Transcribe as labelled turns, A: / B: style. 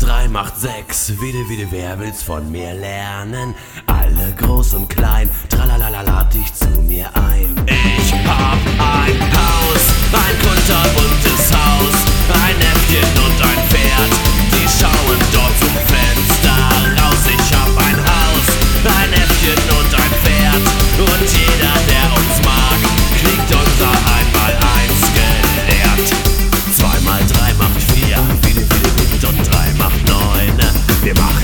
A: 3 macht 6. Wie, wer will's von mir lernen? Alle groß und klein, tralalala, lad dich zu mir ein. Ich hab ein Haus, ein kunterbuntes Haus, ein Äffchen und ein Pferd, die schauen dort zum Fenster raus. Ich hab ein Haus, ein Äffchen und ein Pferd, und jeder, der uns mag, kriegt unser Einmaleins gelehrt. 2 mal 3 macht 4, wie und 3 macht 9. Wir machen